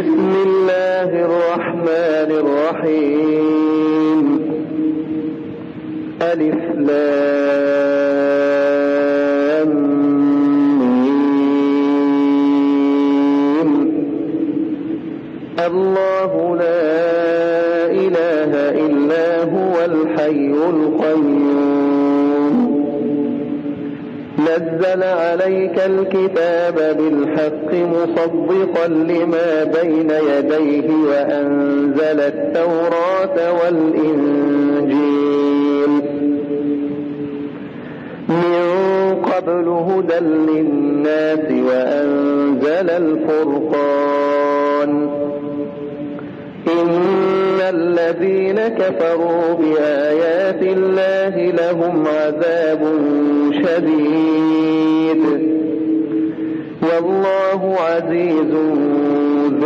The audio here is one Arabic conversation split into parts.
بسم الله الرحمن الرحيم. ألف لام ميم. الله لا إله إلا هو الحي القيوم نزل عليك الكتاب بالحق مصدقا لما بين يديه وأنزل التوراة والإنجيل من قبل هدى للناس وأنزل الفرقان إن الذين كفروا بآيات الله لهم عذاب شديد والله عزيز ذو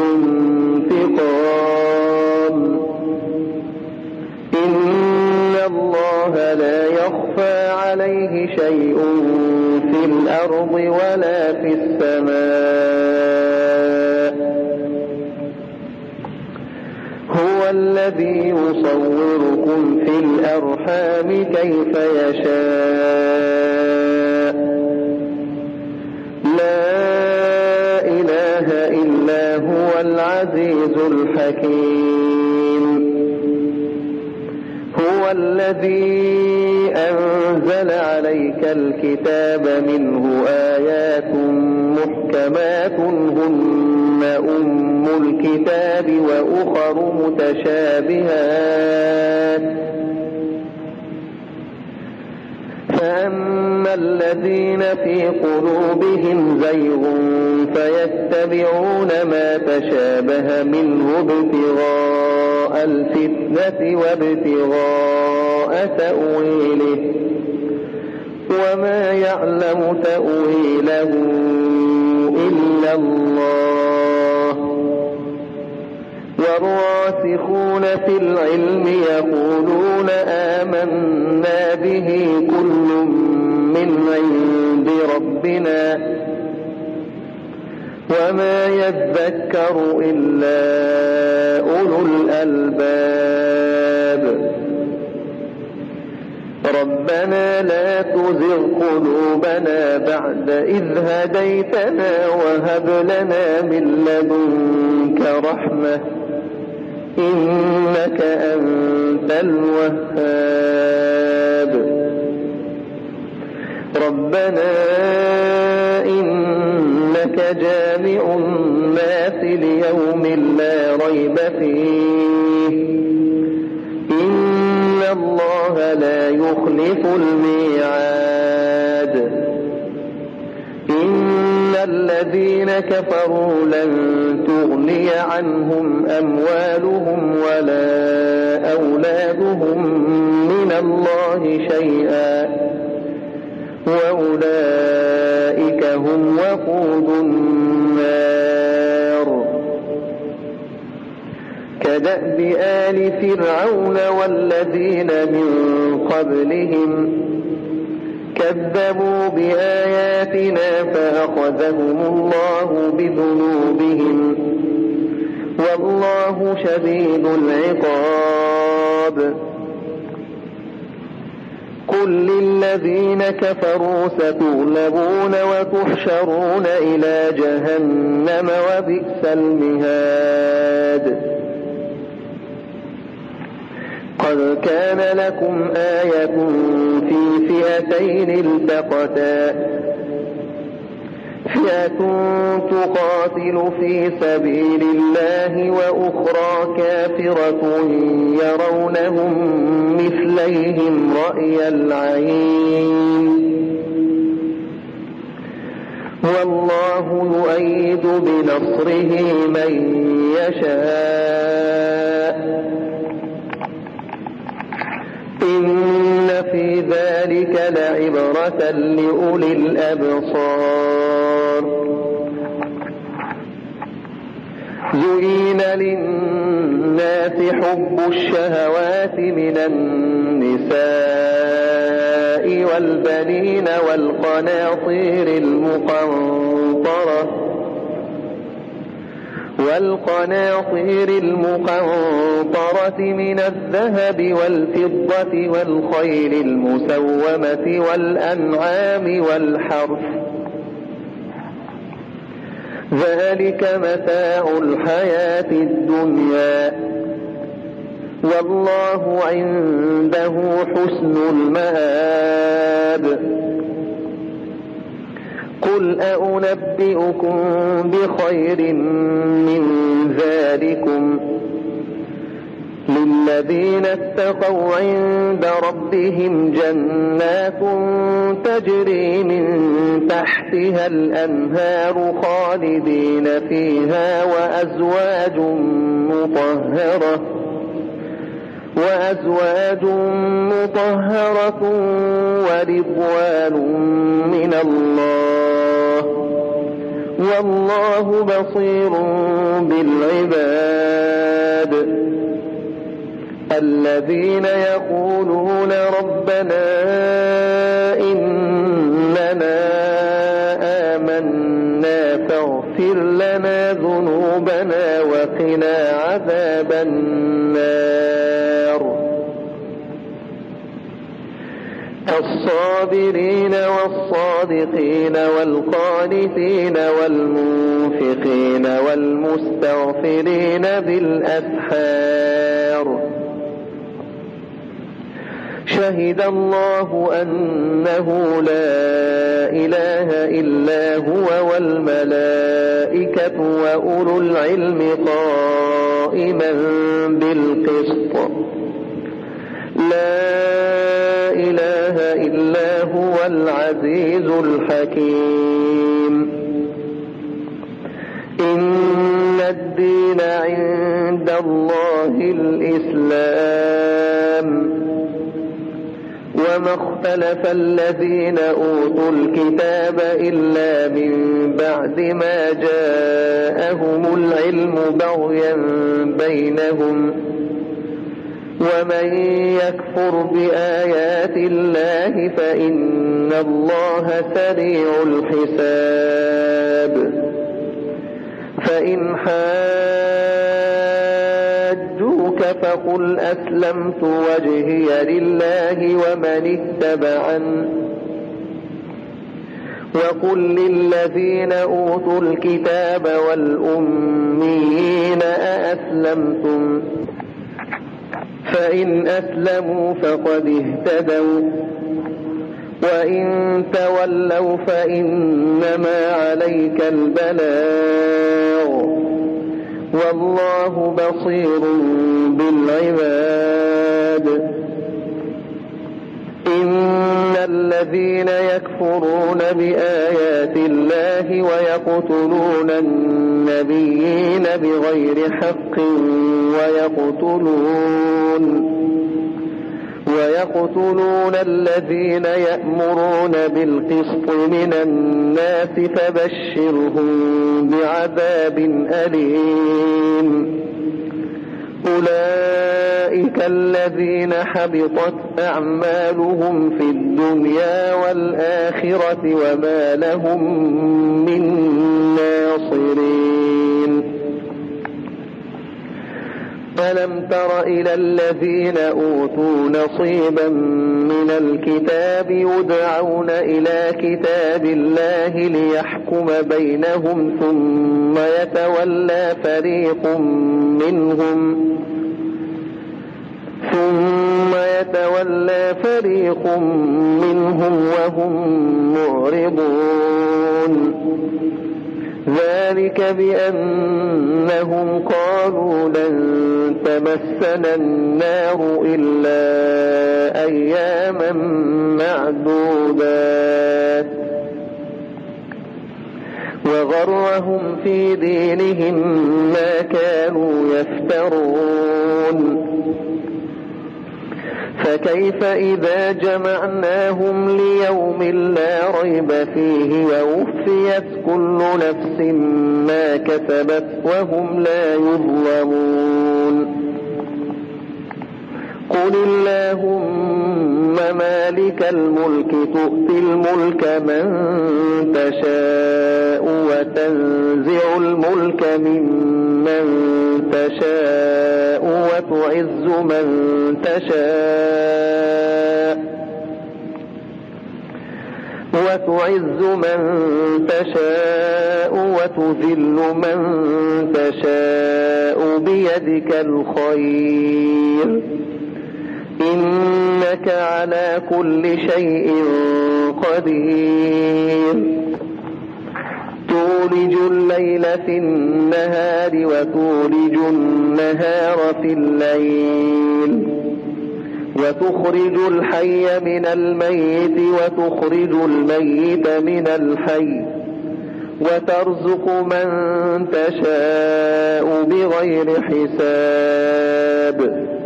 انتقام. إن الله لا يخفى عليه شيء في الأرض ولا في السماء. هو الذي يصوركم في الأرحام كيف يشاء لا إله إلا هو العزيز الحكيم. هو الذي أنزل عليك الكتاب منه آيات محكمات هن أم الكتاب وأخر متشابهات فأما الذين في قلوبهم زيغ فيتبعون ما تشابه منه ابتغاء الفتنة وابتغاء تأويله وما يعلم تأويله إلا الله. والراسخون في العلم يقولون آمنا به كل من عند ربنا وما يذكر إلا أولو الألباب. ربنا لا تزغ قلوبنا بعد إذ هديتنا وهب لنا من لدنك رحمة إنك أنت الوهاب. ربنا إنك جامع الناس ليوم لا ريب فيه إن الله لا يخلف الميعاد. إن الذين كفروا لن تغني عنهم أموالهم ولا أولادهم من الله شيئا وأولئك هم وقود النار. كدأب آل فرعون والذين من قبلهم كذبوا بآياتنا فأخذهم الله بذنوبهم والله شديد العقاب. قل للذين كفروا ستغلبون وتحشرون إلى جهنم وبئس المهاد. قد كان لكم آية في فئتين التقتا فئة تقاتل في سبيل الله وأخرى كافرة يرونهم مثليهم رأي العين والله يؤيد بنصره من يشاء إن في ذلك لعبرة لأولي الأبصار. زين للناس حب الشهوات من النساء والبنين والقناطير المقنطرة والقناطير المقنطرة من الذهب والفضة والخيل المسومة والأنعام والحرث ذلك متاع الحياة الدنيا والله عنده حسن المآب قل أنبئكم بخير من ذلكم للذين اتقوا عند ربهم جنات تجري من تحتها الأنهار خالدين فيها وأزواج مطهرة ورضوان من الله والله بصير بالعباد الذين يقولون ربنا إننا آمنا فاغفر لنا ذنوبنا وقنا عذاب النار الصابرين والصادقين والقانتين والمنفقين والمستغفرين بالأسحار شهد الله أنه لا إله إلا هو والملائكة وأولو العلم قائما بالقسط لا إله إلا هو العزيز الحكيم إن الدين عند الله الإسلام وما اختلف الذين أوتوا الكتاب إلا من بعد ما جاءهم العلم بغيا بينهم ومن يكفر بآيات الله فإن الله سريع الحساب فإن حاجوك فقل أسلمت وجهي لله ومن اتبعن وقل للذين أوتوا الكتاب والأميين أأسلمتم فإن أسلموا فقد اهتدوا وإن تولوا فإنما عليك البلاغ والله بصير بالعباد إن الذين يكفرون بآيات الله ويقتلون النبيين بغير حق ويقتلون الذين يأمرون بالقسط من الناس فبشرهم بعذاب أليم أولئك الذين حبطت أعمالهم في الدنيا والآخرة وما لهم من ناصرين ألم تر إلى الذين أوتوا نصيبا من الكتاب يدعون إلى كتاب الله ليحكم بينهم ثم يتولى فريق منهم وهم معرضون ذلك بأنهم قالوا لن تمسنا النار إلا أياما معدودات وغرهم في دينهم ما كانوا يفترون فكيف إذا جمعناهم ليوم لا ريب فيه ووفيت كل نفس ما كسبت وهم لا يظلمون قل اللهم مالك الملك تؤتي الملك من تشاء وتنزع الملك ممن تشاء وتعز من تشاء وتذل من تشاء بيدك الخير إنك على كل شيء قدير تولج الليل في النهار وتولج النهار في الليل وتخرج الحي من الميت وتخرج الميت من الحي وترزق من تشاء بغير حساب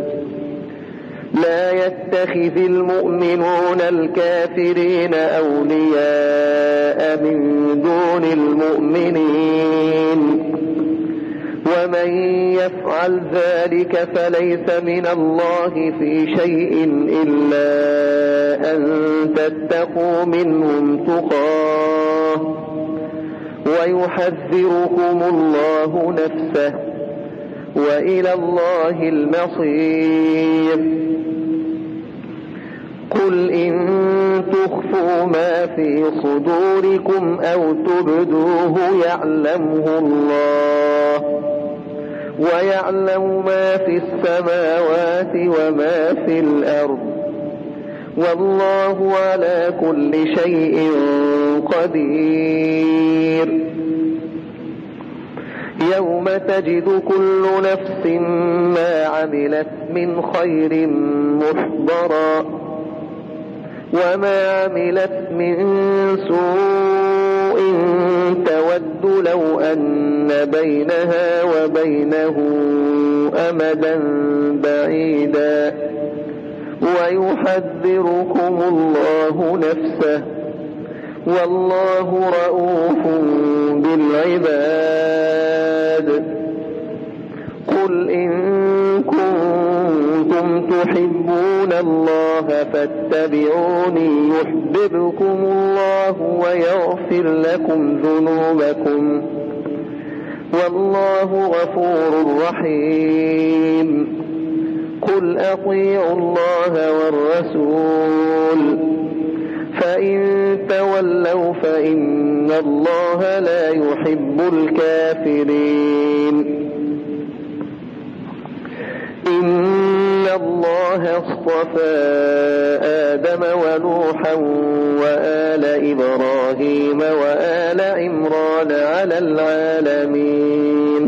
لا يتخذ المؤمنون الكافرين أولياء من دون المؤمنين ومن يفعل ذلك فليس من الله في شيء إلا أن تتقوا منهم تقاه ويحذركم الله نفسه وإلى الله المصير قل إن تخفوا ما في صدوركم أو تبدوه يعلمه الله ويعلم ما في السماوات وما في الأرض والله على كل شيء قدير يوم تجد كل نفس ما عملت من خير محضرا وما عملت من سوء تود لو أن بينها وبينه أمدا بعيدا ويحذركم الله نفسه والله رؤوف بالعباد قل إن كنتم تحبون الله فاتبعوني يحببكم الله ويغفر لكم ذنوبكم والله غفور رحيم قل أطيعوا الله والرسول فإن تولوا فإن الله لا يحب الكافرين إن الله اصطفى آدم ونوحا وآل إبراهيم وآل عمران على العالمين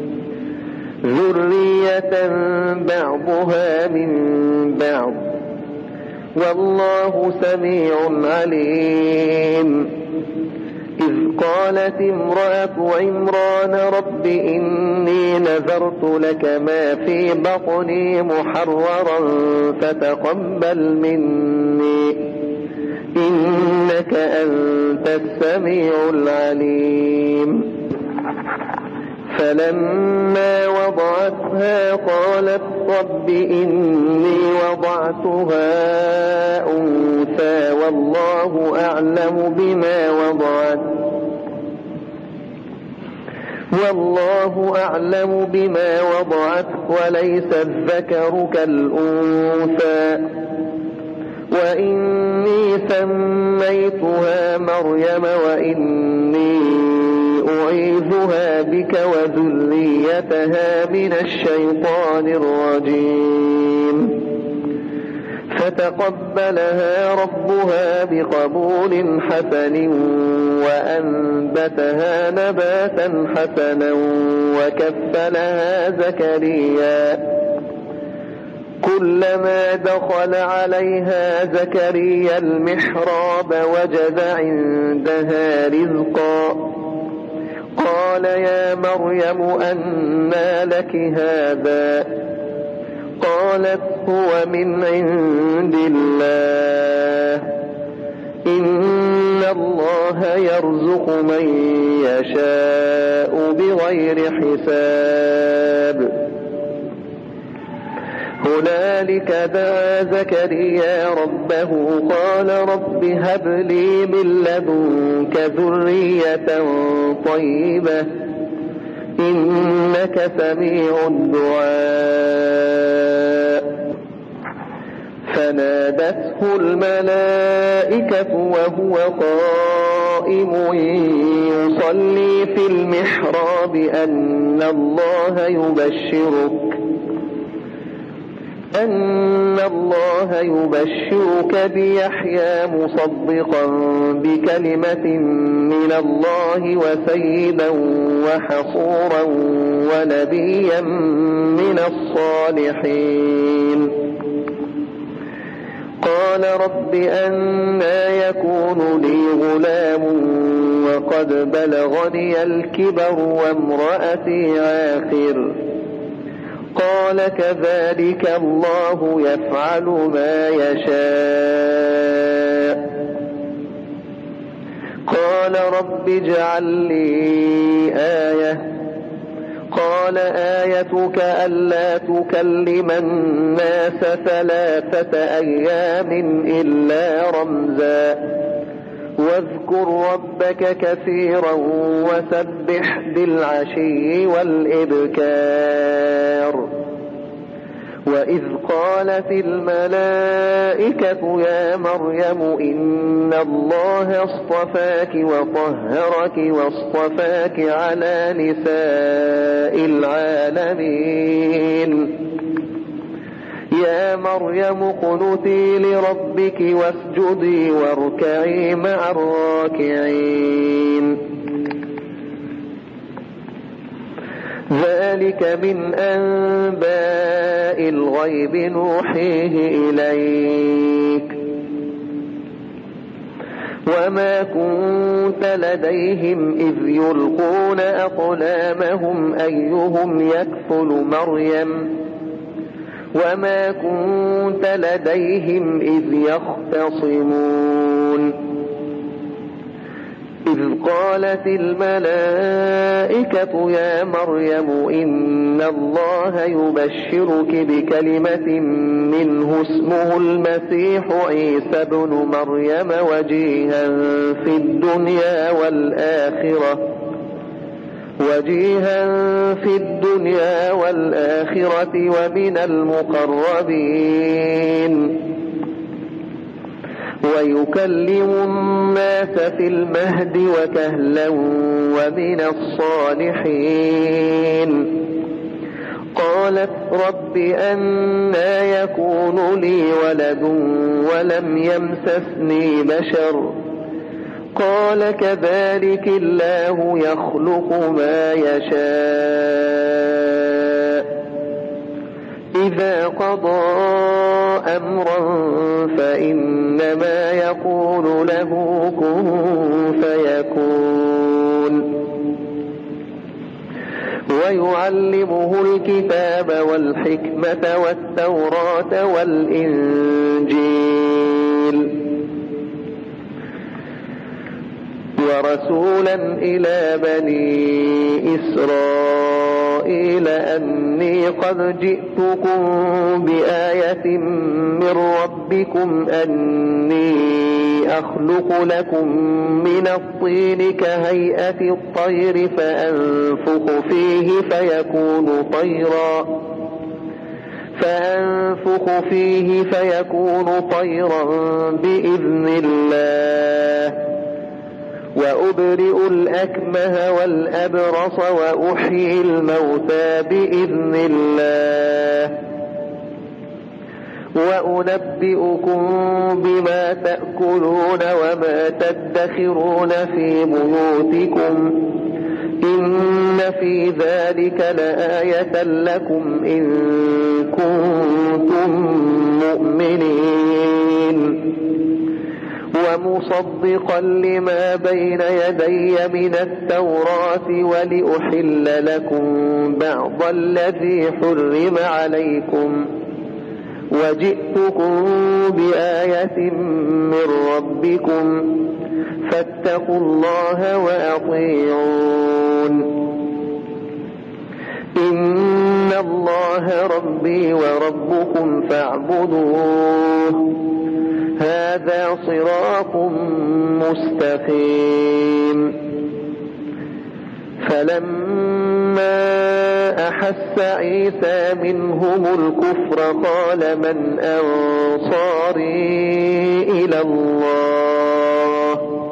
ذرية بعضها من بعض والله سميع عليم إذ قالت امرأة عمران رب إني نذرت لك ما في بطني محررا فتقبل مني إنك أنت السميع العليم فلما وضعتها قالت رب إني وضعتها أنثى والله أعلم بما وضعت وليس الذكر كالأنثى وإني سميتها مريم وإني أعيذها بك وذريتها من الشيطان الرجيم فتقبلها ربها بقبول حسن وأنبتها نباتا حسنا وكفلها زكريا كلما دخل عليها زكريا المحراب وجد عندها رزقا قال يا مريم أنى لك هذا قالت هو من عند الله إن الله يرزق من يشاء بغير حساب هنالك دعا زكريا ربه قال رب هب لي من لدنك ذرية طيبة إنك سميع الدعاء. فنادته الملائكة وهو قائم يصلي في المحراب أن الله يبشرك بيحيى مصدقا بكلمة من الله وسيدا وحصورا ونبيا من الصالحين. قال رب أنى يكون لي غلام وقد بلغني الكبر وامرأتي عاقر. قال كذلك الله يفعل ما يشاء. قال رب اجعل لي آية. قال آيتك ألا تكلم الناس 3 أيام إلا رمزا واذكر ربك كثيرا وسبح بالعشي والإبكار. وإذ قالت الملائكة يا مريم إن الله اصطفاك وطهرك واصطفاك على نساء العالمين. يا مريم اقنتي لربك واسجدي واركعي مع الراكعين. ذلك من أنباء الغيب نوحيه إليك وما كنت لديهم إذ يلقون أقلامهم أيهم يكفل مريم وما كنت لديهم إذ يختصمون. إذ قالت الملائكة يا مريم إن الله يبشرك بكلمة منه اسمه المسيح عيسى بن مريم وجيها في الدنيا والآخرة ومن المقربين ويكلم الناس في المهد وكهلا ومن الصالحين. قالت رب أنى يكون لي ولد ولم يمسسني بشر قال كذلك الله يخلق ما يشاء إذا قضى أمرا فإنما يقول له كن فيكون. ويعلمه الكتاب والحكمة والتوراة والإنجيل ورسولا إلى بني إسرائيل أني قد جئتكم بآية من ربكم أني أخلق لكم من الطين كهيئة الطير فأنفخ فيه فيكون طيرا بإذن الله وأبرئ الأكمه والأبرص وأحيي الموتى بإذن الله وأنبئكم بما تأكلون وما تدخرون في بيوتكم إن في ذلك لآية لكم إن كنتم مؤمنين. ومصدقا لما بين يدي من التوراة ولأحل لكم بعض الذي حرم عليكم وجئتكم بآية من ربكم فاتقوا الله وأطيعون. إن الله ربي وربكم فاعبدوه هذا صراط مستقيم. فلما أحس عيسى منهم الكفر قال من أنصاري إلى الله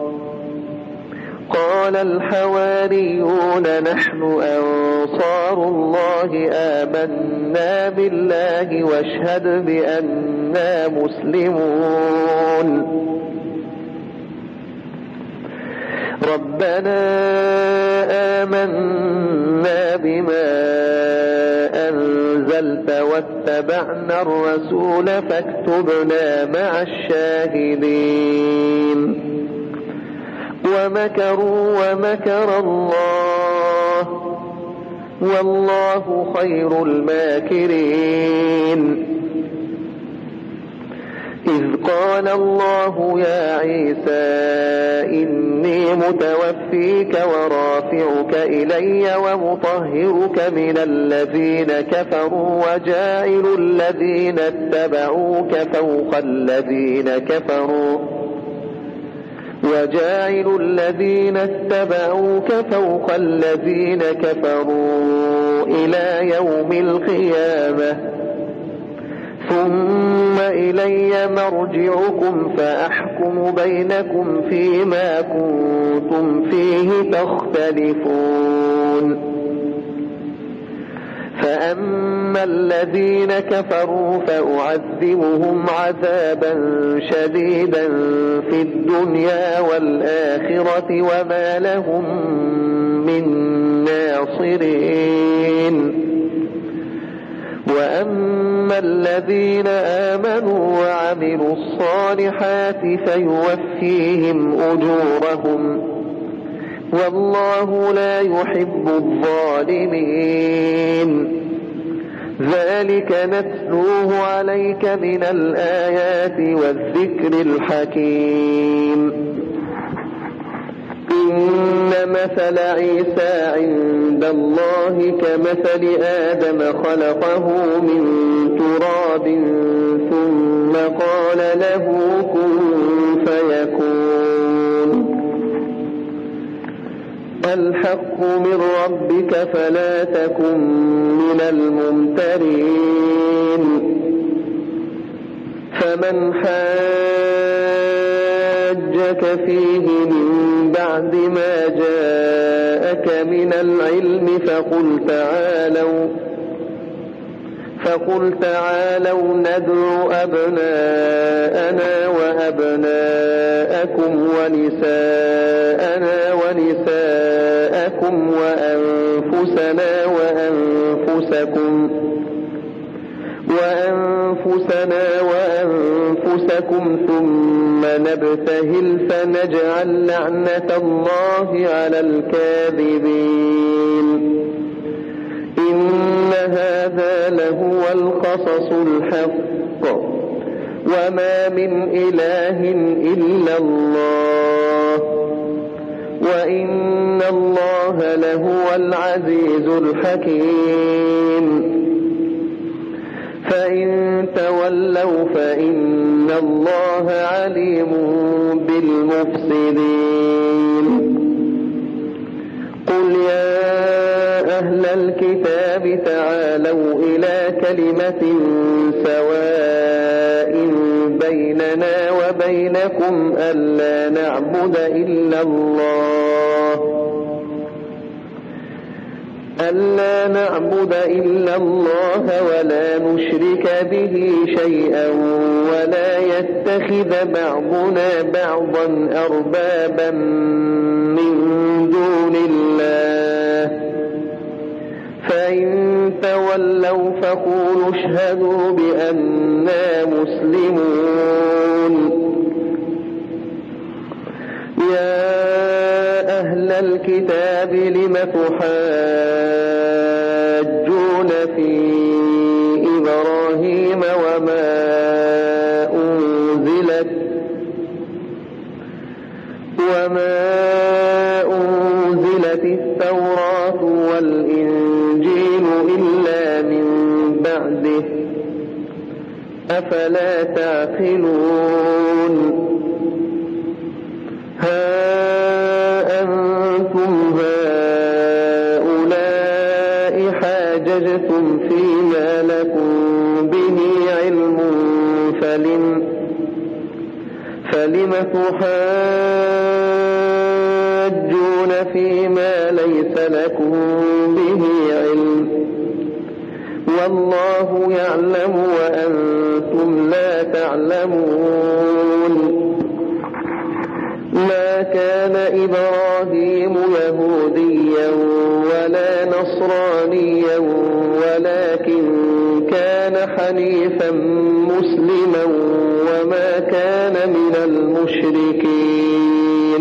قال الحواريون نحن أنصار الله آمنا بالله واشهد بأننا مسلمون. ربنا آمنا بما أنزلت واتبعنا الرسول فاكتبنا مع الشاهدين. ومكروا ومكر الله والله خير الماكرين. إذ قال الله يا عيسى إني متوفيك ورافعك إلي ومطهرك من الذين كفروا وجاعل الذين اتبعوك فوق الذين كفروا إلى يوم القيامة ثم إلي مرجعكم فأحكم بينكم فيما كنتم فيه تختلفون. فأما الذين كفروا فأعذبهم عذابا شديدا في الدنيا والآخرة وما لهم من ناصرين. وأما الذين آمنوا وعملوا الصالحات فيوفيهم أجورهم والله لا يحب الظالمين. ذلك نتلوه عليك من الآيات والذكر الحكيم. إن مثل عيسى عند الله كمثل آدم خلقه من تراب ثم قال له كن فيكون. الحق من ربك فلا تكن من الممترين. فمن حاجك فيه من بعد ما جاءك من العلم فقل تعالوا ندعو أبناءنا وأبناءكم ونساءنا ونساءكم وأنفسنا وأنفسكم ثم نبتهل فنجعل لعنة الله على الكاذبين. إن هذا لهو القصص الحق وما من إله إلا الله وإن الله لهو العزيز الحكيم. فإن تولوا فإن الله عليم بالمفسدين. قل يا أهل الكتاب تعالوا إلى كلمة سواء بيننا وبينكم ألا نعبد إلا الله ولا نشرك به شيئا ولا يتخذ بعضنا بعضا أربابا من دون الله. فإن تولوا فقولوا اشهدوا بأننا مسلمون. يا أهل الكتاب لم تحاجون في إبراهيم وما أنزلت التوراة والإنجيل إلا من أفلا تعقلون ها أنتم هؤلاء حاججتم فيما لكم به علم فلم تحاجون فيما ليس لكم به علم والله يعلم وأنتم لا تعلمون ما كان إبراهيم يهوديا ولا نصرانيا ولكن كان حنيفا مسلما وما كان من المشركين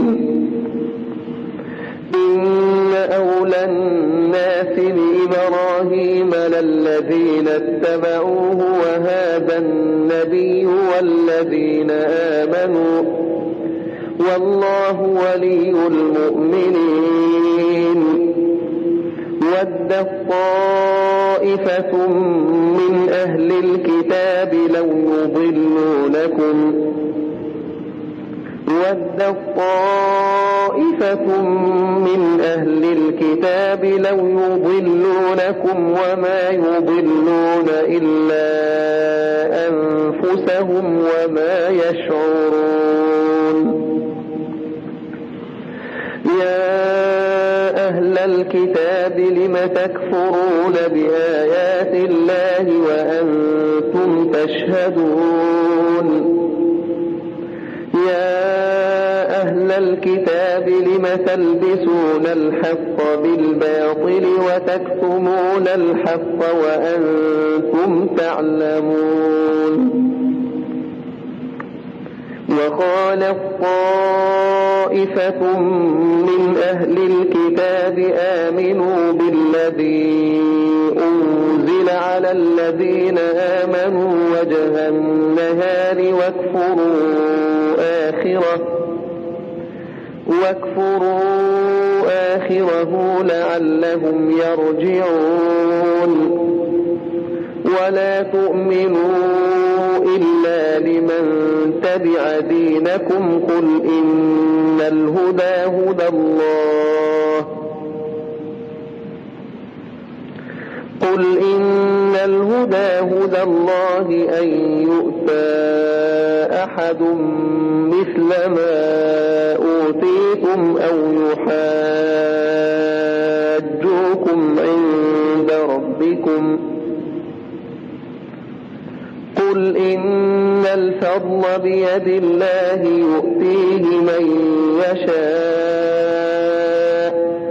إن أولى الناس بإبراهيم للذين اتبعوه وهذا النبي والذين آمنوا والله ولي المؤمنين ودت طائفة من أهل الكتاب لو يضلونكم وما يضلون إلا أنفسهم وما يشعرون يا أهل الكتاب لم تكفرون بآيات الله وأنتم تشهدون يا أهل الكتاب لم تلبسون الحق بالباطل وتكتمون الحق وأنتم تعلمون وقالت طائفة من أهل الكتاب آمنوا بالذي أنزل على الذين آمنوا وجه النهار واكفروا آخره لعلهم يرجعون ولا تؤمنوا إلا لمن تبع دينكم قل إن الهدى هدى الله أن يؤتى أحد مثل ما أوتيتم أو يحاجوكم عند ربكم قل إن الفضل بيد الله يؤتيه من يشاء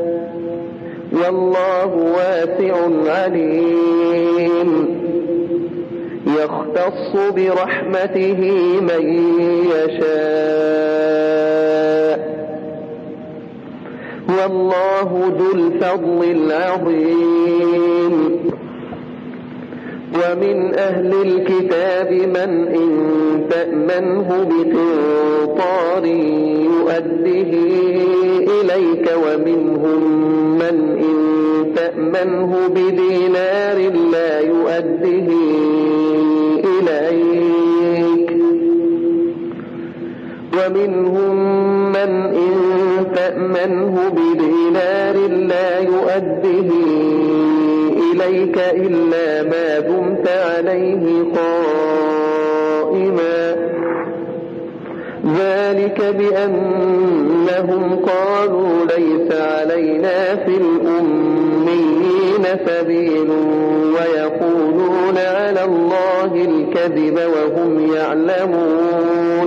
والله واسع عليم يختص برحمته من يشاء والله ذو الفضل العظيم ومن أهل الكتاب من إن تأمنه بقنطار يؤده إليك ومنهم من إن تأمنه بدينار لا يؤده إليك ومنهم من إن تأمنه بدينار لا يؤده إليك إلا ما دمت عليه قائما ذلك بأنهم قالوا ليس علينا في الأميين سبيل ويقولون على الله الكذب وهم يعلمون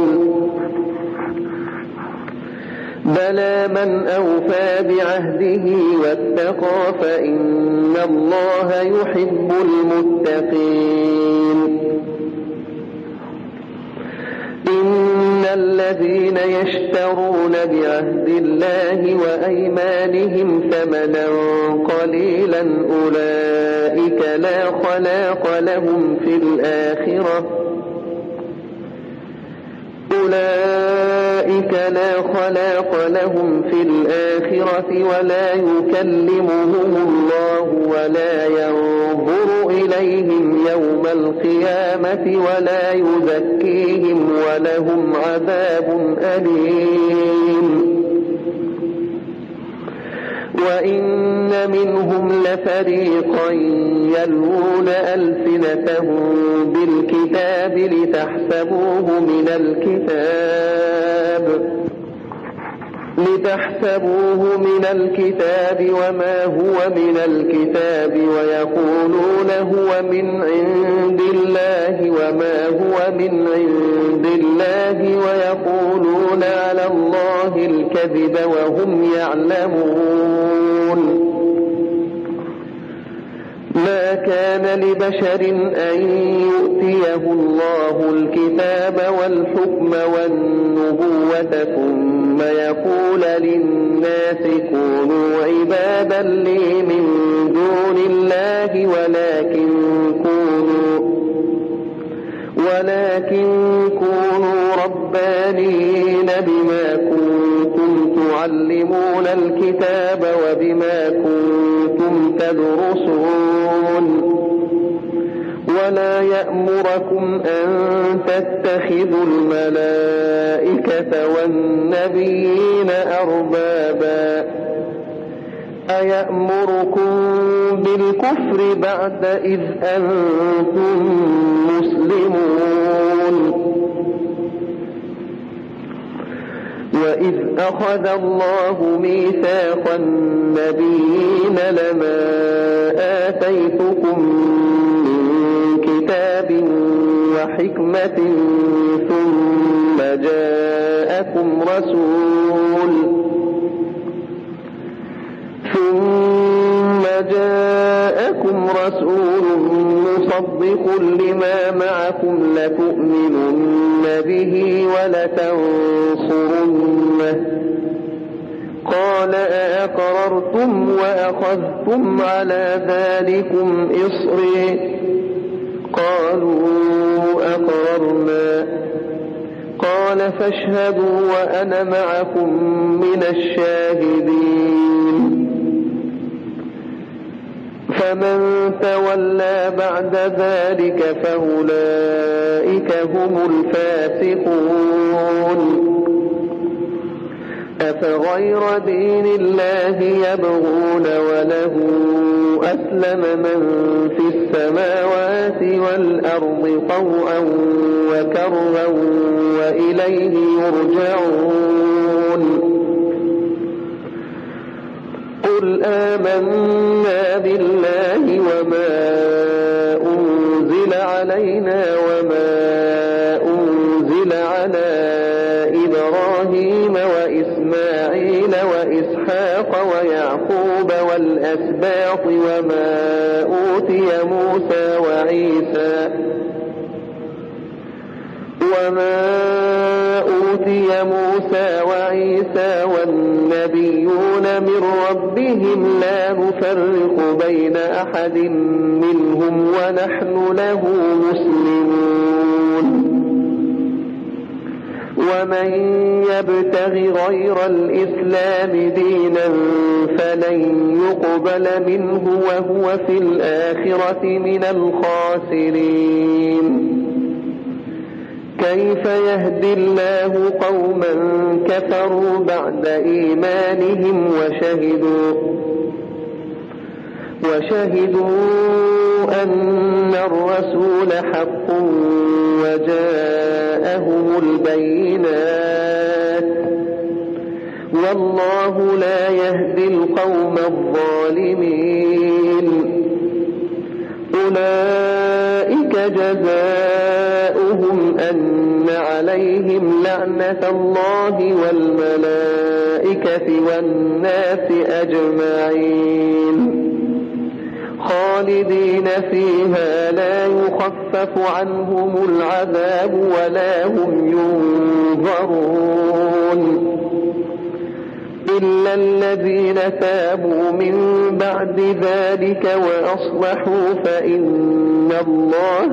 بلى من أوفى بعهده واتقى فإن الله يحب المتقين إن الذين يشترون بعهد الله وأيمانهم ثمنا قليلا أولئك لا خلاق لهم في الآخرة ولا يكلمهم الله ولا ينظر إليهم إليهم يوم القيامة ولا يزكيهم ولهم عذاب أليم. وإن منهم لفريقا يلوون ألسنتهم بالكتاب لتحسبوه من الكتاب وما هو من الكتاب ويقولون هو من عند الله وما هو من عند الله ويقولون على الله الكذب وهم يعلمون. ما كان لبشر أن يؤتيه الله الكتاب والحكم والنبوة ثم يقول للناس كونوا عبادا لي من دون الله ولكن كونوا ربانيين بما كنتم تعلمون الكتاب وبما كنتم تدرسون. ولا يأمركم أن تتخذوا الملائكة والنبيين أربابا أيأمركم بالكفر بعد إذ أنتم مسلمون. وإذ أخذ الله ميثاق النبيين لما آتيتكم من كتاب وحكمة ثم جاءكم رسول مصدق لما معكم لتؤمنن به ولتنصرنه قال أأقررتم وأخذتم على ذلكم إصري قالوا أقررنا قال فاشهدوا وأنا معكم من الشاهدين. فمن تولى بعد ذلك فأولئك هم الفاسقون. أفغير دين الله يبغون وله أسلم من في السماوات والأرض طوعا وكرها وإليه يرجعون. قل آمنا بالله وما أنزل علينا وما أنزل على إبراهيم وإسماعيل وإسحاق ويعقوب والأسباط وما أوتي موسى وعيسى والنبيون من ربهم لا نفرق بين أحد منهم ونحن له مسلمون. ومن يبتغ غير الإسلام دينا فلن يقبل منه وهو في الآخرة من الخاسرين. كيف يهدي الله قوما كفروا بعد إيمانهم وشهدوا أن الرسول حق وجاءهم البينات والله لا يهدي القوم الظالمين. أولئك جزاؤهم أن عليهم لعنة الله والملائكة والناس أجمعين خالدين فيها لا يخفف عنهم العذاب ولا هم ينظرون إلا الذين تابوا من بعد ذلك وأصلحوا فإن الله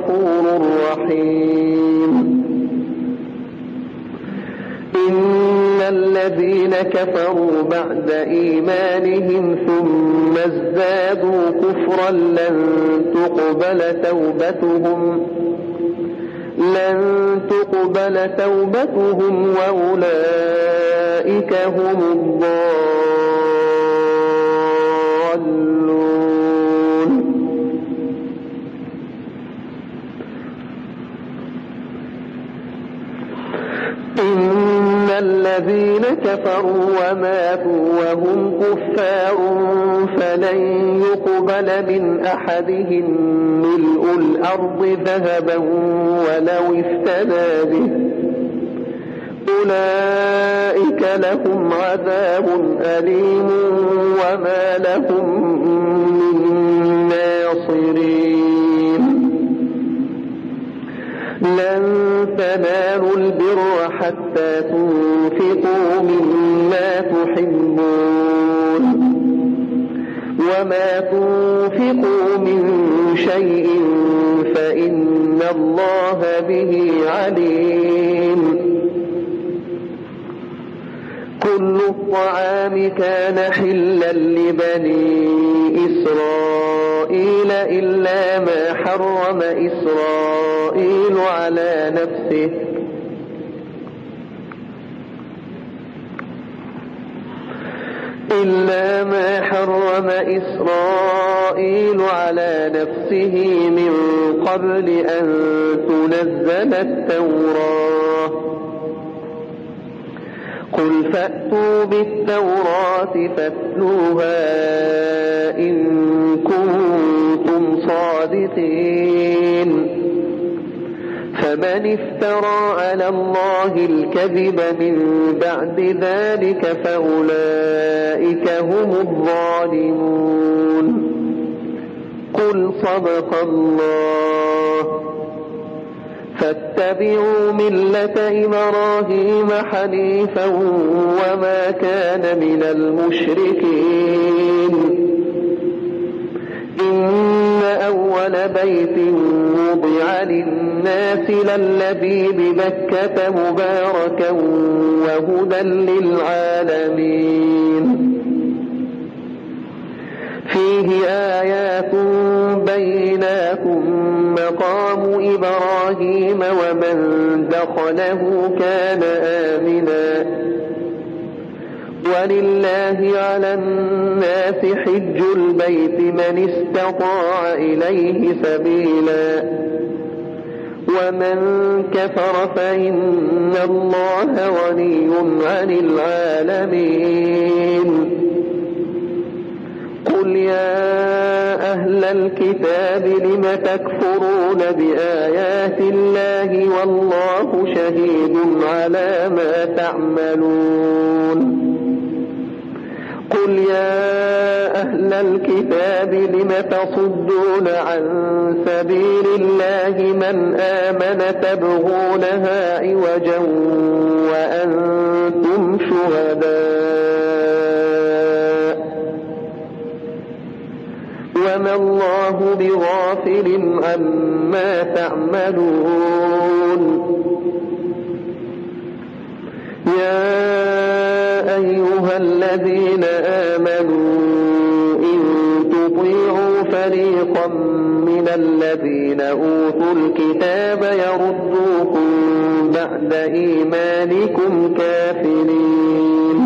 غفور رحيم. الذين كفروا بعد إيمانهم ثم ازدادوا كفرا لن تقبل توبتهم وأولئك هم الضالون. إن الذين كفروا وماتوا وهم كفار فلن يقبل من أحدهم ملء الأرض ذهبا ولو افتدى به أولئك لهم عذاب أليم وما لهم من ناصرين. لن تنالوا البر حتى تنفقوا مما تحبون وما تنفقوا من شيء فإن الله به عليم. كل الطعام كان حلا لبني إسرائيل إلا ما حرم إسرائيل على نفسه من قبل أن تنزل التوراة. قل فأتوا بالتوراة فاتلوها إن كنتم صادقين. فمن افترى على الله الكذب من بعد ذلك فأولئك هم الظالمون. قل صدق الله. فاتبعوا ملة إبراهيم حنيفا وما كان من المشركين. إن أول بيت وضع للناس للذي ببكة مباركا وهدى للعالمين. فيه آيات بينات مقام إبراهيم ومن دخله كان آمنا ولله على الناس حج البيت من استطاع إليه سبيلا ومن كفر فإن الله غني عن العالمين. قل يا أهل الكتاب لم تكفرون بآيات الله والله شهيد على ما تعملون. قل يا أهل الكتاب لم تصدون عن سبيل الله من آمن تبغونها عوجا وأنتم شهداء وما الله بغافل عما تعملون. يا أيها الذين آمنوا إن تطيعوا فريقا من الذين أوتوا الكتاب يردوكم بعد إيمانكم كافرين.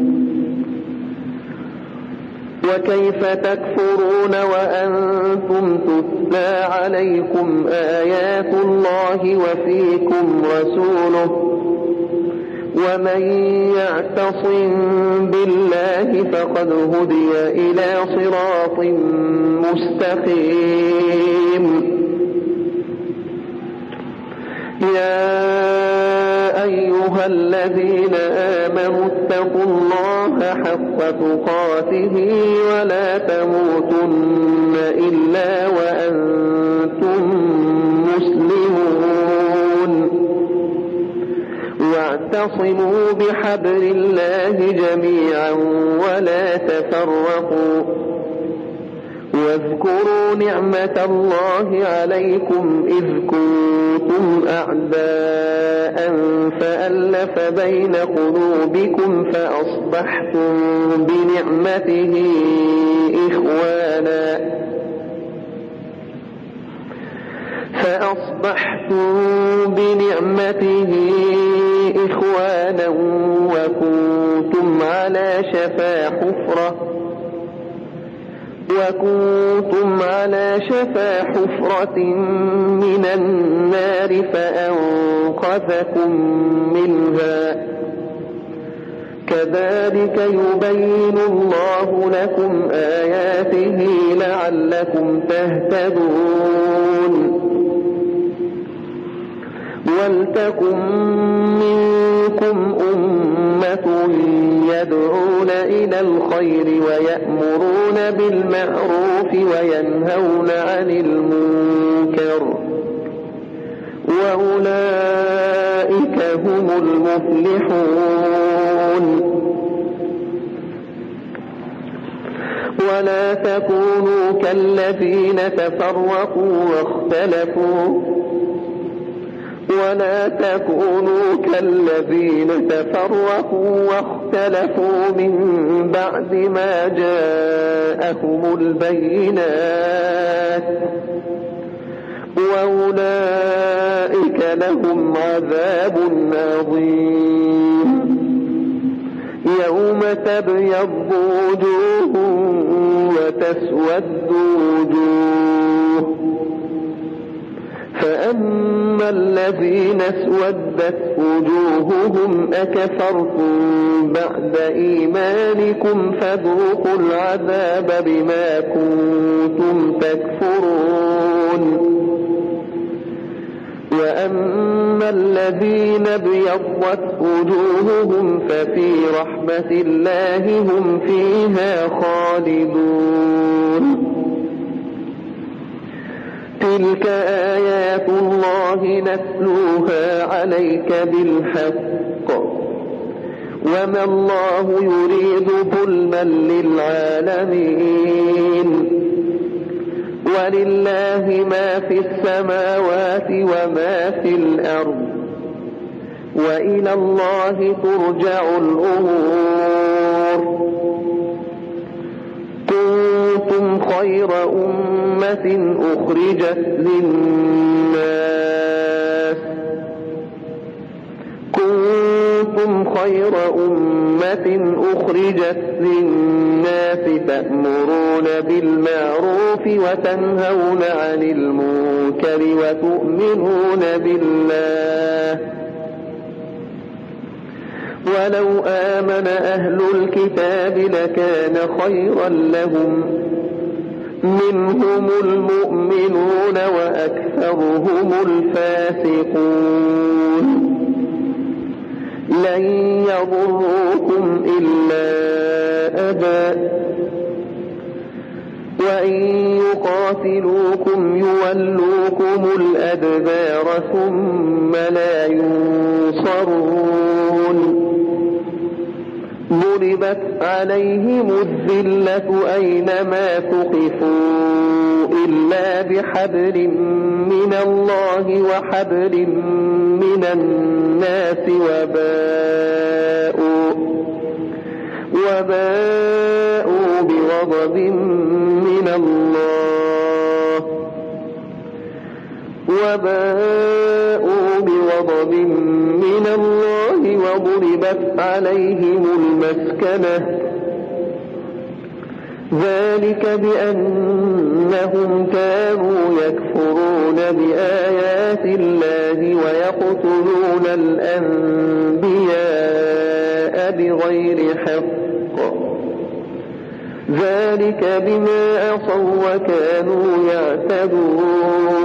وكيف تكفرون وأنتم تتلى عليكم آيات الله وفيكم رسوله ومن يعتصم بالله فقد هدي إلى صراط مستقيم. يا أيها الذين آمنوا اتقوا الله حق تقاته ولا تموتن إلا وأنتم مسلمون. واعتصموا بحبل الله جميعا ولا تفرقوا واذكروا نعمة الله عليكم إذ كنتم أعداء فألف بين قلوبكم فأصبحتم بنعمته إخوانا وكنتم على شفا حفرة من النار فأنقذكم منها كذلك يبين الله لكم آياته لعلكم تهتدون ولتكن منكم أمة يدعون إلى الخير ويأمرون بالمعروف وينهون عن المنكر وأولئك هم المفلحون ولا تكونوا كالذين تفرقوا واختلفوا من بعد ما جاءهم البينات وأولئك لهم عذاب عظيم يوم تبيض وجوه وتسود وجوه فأما الذين اسودت وجوههم أكفرتم بعد إيمانكم فذوقوا العذاب بما كنتم تكفرون وأما الذين ابيضت وجوههم ففي رحمة الله هم فيها خالدون تلك آيات الله نتلوها عليك بالحق وما الله يريد ظلما للعالمين ولله ما في السماوات وما في الأرض وإلى الله ترجع الأمور كنتم خير أمة أخرجت للناس تأمرون بالمعروف وتنهون عن المنكر وتؤمنون بالله ولو آمن أهل الكتاب لكان خيرا لهم منهم المؤمنون وأكثرهم الفاسقون لن يضروكم إلا أذى وإن يقاتلوكم يولوكم الأدبار ثم لا ينصرون ضربت عليهم الذلة أينما ثقفوا إلا بحبل من الله وحبل من الناس وباءوا بغضب من الله وضربت عليهم المسكنة ذلك بأنهم كانوا يكفرون بآيات الله ويقتلون الأنبياء بغير حق ذلك بما عصوا وكانوا يعتدون